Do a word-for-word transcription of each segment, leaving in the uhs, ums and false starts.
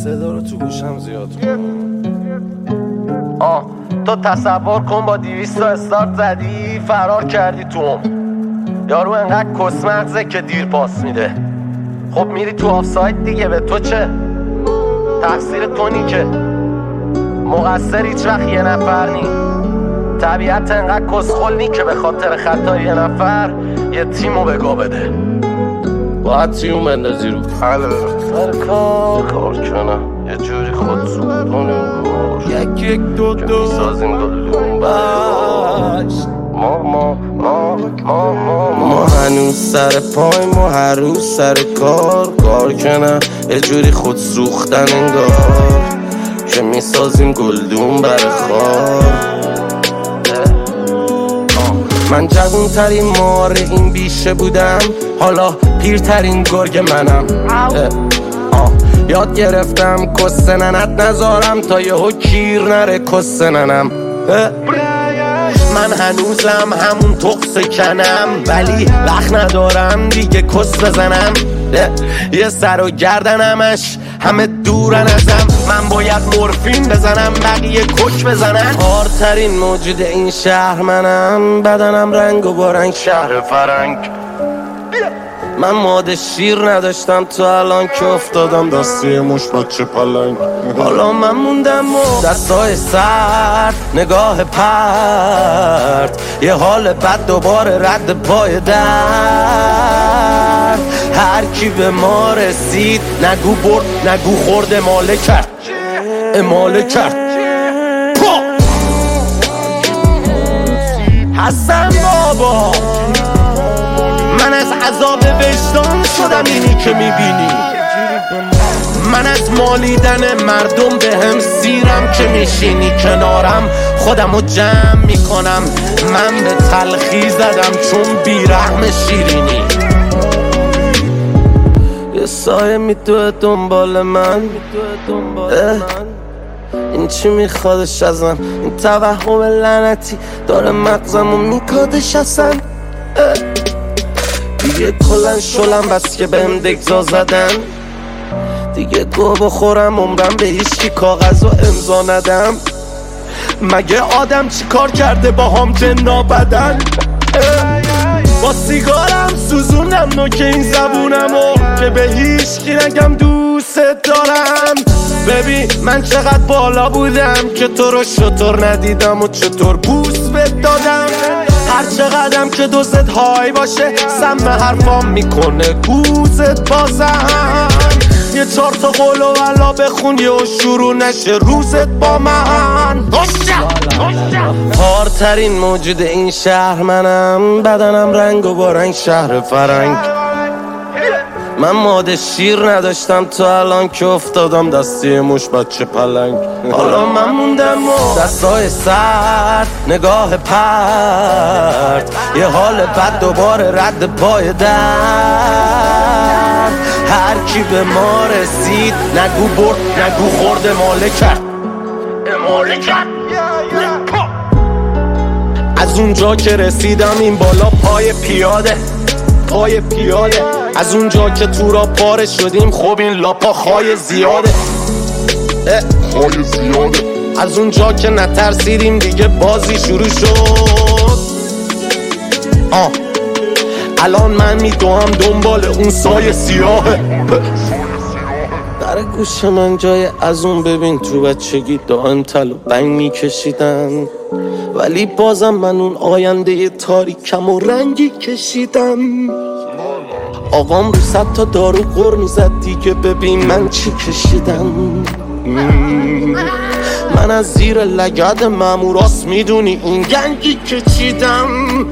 صدا رو تو گوشم زیاد آه تو تصور کن با دیویست تا استارت زدی فرار کردی تو هم یارو انقدر کس مغزه که دیر پاس میده. خب میری تو آفساید دیگه، به تو چه؟ تقصیر تو نی که مقصر هیچ وقت یه نفر نی. طبیعت انقدر کسخل نی که به خاطر خطای یه نفر یه تیمو بگاه بده. باید تیمو بندازی رو حالا سر کار کار کنم یه جوری خود سودانیم باش یک یک دو دو میسازیم گلون باش. ما ما ما ما ما ما هنوز سر پای ما هر روز سر کار کار کنم یه جوری خود سوختن انگار که میسازیم گلدون بر خار. من جوون ترین مار این بیشه بودم حالا پیرترین گرگ منم. آه. یاد گرفتم کسته ننت نذارم تا یهو کیر نره کسته ننم. من هنوزم همون تقص کنم ولی وقت ندارم دیگه کس بزنم. یه سر و گردنمش همه دورن ازم، من باید مورفین بزنم بقیه کک بزنن. هارترین موجود این شهر منم، بدنم رنگ و با رنگ شهر فرنگ. من ماده شیر نداشتم تو الان که افتادم دستی مش بچه پلنگ. حالا من موندم و دستای سرد نگاه پرد یه حال بد دوباره رد پای در. هر کی به ما رسید نگو برد نگو خورد اماله کرد اماله کرد. حسن بابا من از عذاب وجدان شدم اینی که میبینی. من از مالیدن مردم به هم سیرم که میشینی کنارم خودمو جمع میکنم. من به تلخی زدم چون بیرحم شیرینی. یه سایه میدوه دنبال من این چی میخوادش ازم؟ این توهم لعنتی داره مغزمو میکادش ازم. دیگه کلن شلم بس که بهم دگزا زدن. دیگه گوه بخورم عمرم به هیچکی کاغذ و امضا ندم. مگه آدم چی کار کرده با هم جنا بدن؟ با سیگارم سوزونم نوک این زبونمو که به هیچکی نگم دوست دارم. ببین من چقدر بالا بودم که تو رو شطور ندیدم و چطور بوس بد دادم. هر چقدرم که دوست های باشه سم حرفام میکنه گوزت بازم. یه چار تا قول و ولا بخون یه شروع نشه روزت با من. هارترین موجود این شهر منم، بدنم رنگ و با رنگ شهر فرنگ. من ماده شیر نداشتم تو الان که افتادم دستی مش بچه پلنگ. حالا من موندم و دستای سرد نگاه پرد یه حال بد دوباره رد پای در. هر کی به ما رسید نگو برد نگو خورد اماله کرد اماله کرد. از اونجا که رسیدم این بالا پای پیاده پای پیاده. از اونجا که تو را پاره شدیم خب این لاپا خای زیاده خای زیاده. از اونجا که نترسیدیم دیگه بازی شروع شد. آه الان من میدوام دنبال اون سایه سیاهه. در گوش من جای از اون ببین تو بچگی دائم تل و بنگ میکشیدن ولی بازم من اون آینده تاریکم و رنگی کشیدم. آقام رو صد تا دارو غر میزد دیگه ببین من چی کشیدم. من از زیر لگد ماموراست میدونی این گنگی که چیدم.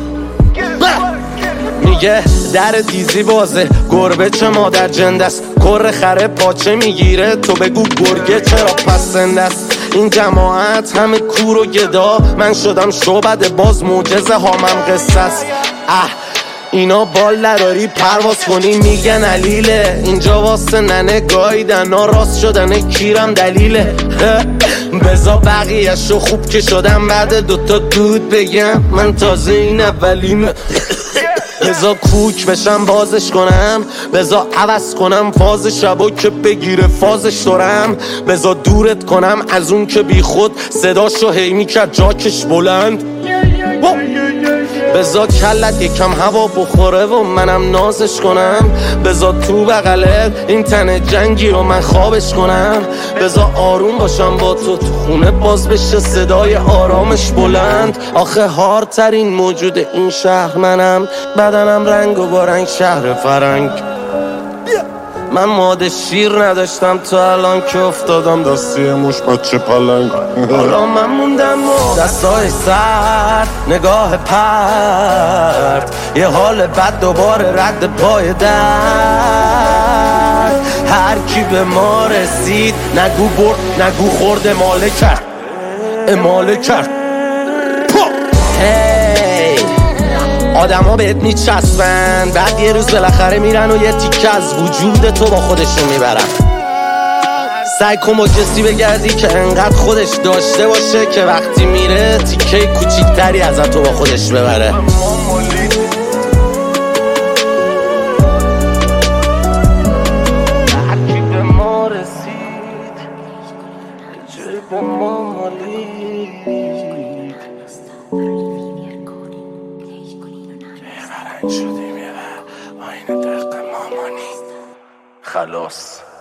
میگه در دیزی بازه گربه چه مادر جندست. کر خره پاچه میگیره تو بگو گرگه چرا پس زندست. این جماعت همه کور و گدا من شدم شعبد باز معجزه هامم قصه است. اه اینا بال نداری پرواز کنی میگن علیله. اینجا واسه ننه گایدن راست شدن کیرم دلیله. بزا بقیه‌شو خوب که شدم بعد دوتا دود بگم من تازه این اولینه. بزا کوک بشم بازش کنم، بزا عوض کنم فاز شبا که بگیره فازش دارم، بزا دورت کنم از اون که بی خود صداشو هی میکرد جاکش بلند، بزا کلت یکم هوا بخوره و منم نازش کنم، بزا تو بغلت این تن جنگی رو من خوابش کنم، بزا آروم باشم با تو تو خونه باز بشه صدای آرامش بلند. آخه هارترین موجود این شهر منم، بدنم رنگ و با رنگ شهر فرنگ. من ماده شیر نداشتم تا الان که افتادم دستی موش بچه پلنگ. حالا من موندم و دستای سر، نگاه پرد، یه حال بد دوباره رد پای در. هر کی به ما رسید نگو برد نگو خورد، اماله کرد اماله کرد. هی آدم ها بهت میچسبن، بعد یه روز بالاخره میرن و یه تیکه از وجود تو با خودشون میبرن. سعی کن با کسی بگردی که انقدر خودش داشته باشه که وقتی میره تیکه کوچیکتری ازت تو با خودش ببره. هرکی به ما رسید جای به ما مالید، شدیم یه آینه دق مامانی خلاص.